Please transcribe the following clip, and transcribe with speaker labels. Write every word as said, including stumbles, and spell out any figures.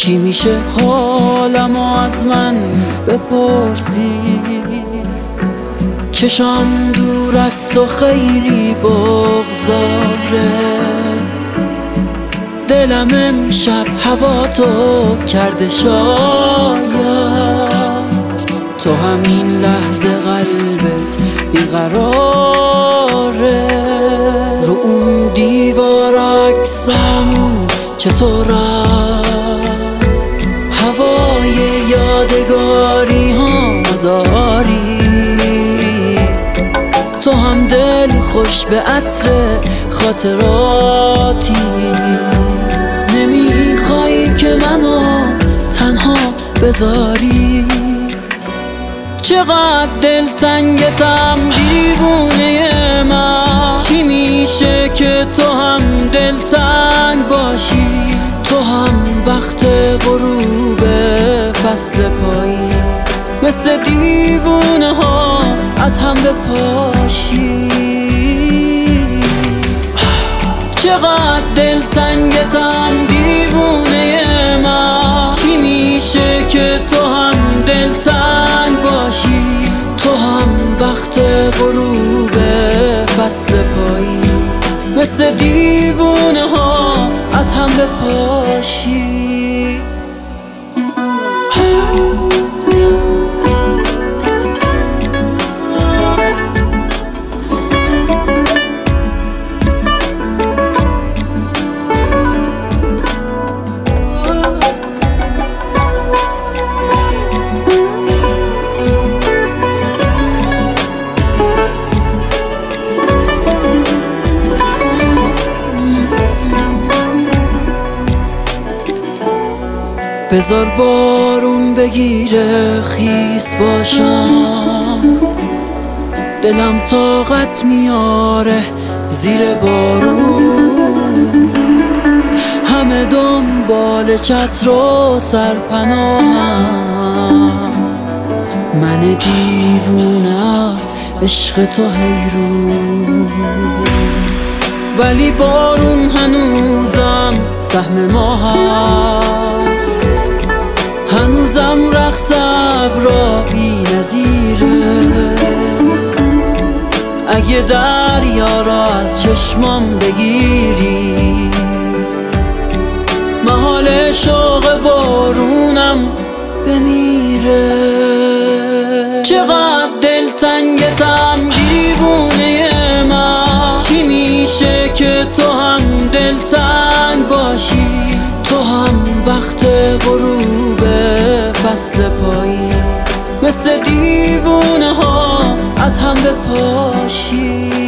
Speaker 1: چی میشه حالمو از من بپرسی؟ چشام دور است و خیلی بغضاره، دلم امشب هوا تو کرده شاید تو همین لحظه قلبت بیقراره. رو اون دیوار عکسامون چطورم هوای یادگاری ها داری؟ تو هم دل خوش به عطر خاطراتی، نمیخوای که منو تنها بذاری. چقدر دلتنگتم دیوونه من، چی میشه که تو هم دلتنگ باشی؟ تو هم وقت غروب فصل پاییز مثل دیوونه ها از هم بپاشی. چقدر دلتنگتم دیوونه من، چی میشه که تو هم دلتنگ باشی؟ تو هم وقت غروب فصل پاییز مثل دیوونه ها از هم بپاشی. بذار بارون بگیره خیس باشم، دلم طاقت میاره زیر بارون. همه دنبال چتر و سرپناهم، من دیوونه از عشق تو حیرون. ولی بارون هنوزم سهم ما هست، هنوزم رقص ابرا بی نظیره. اگه دریا را از چشمام بگیری، محال شوق بارونم بمیره. چقدر دلتنگتم دیوونه من، چی میشه که تو هم دلتنگ باشی؟ تو هم وقت غروب فصل پاییز مثل دیوونه ها از هم بپاشی.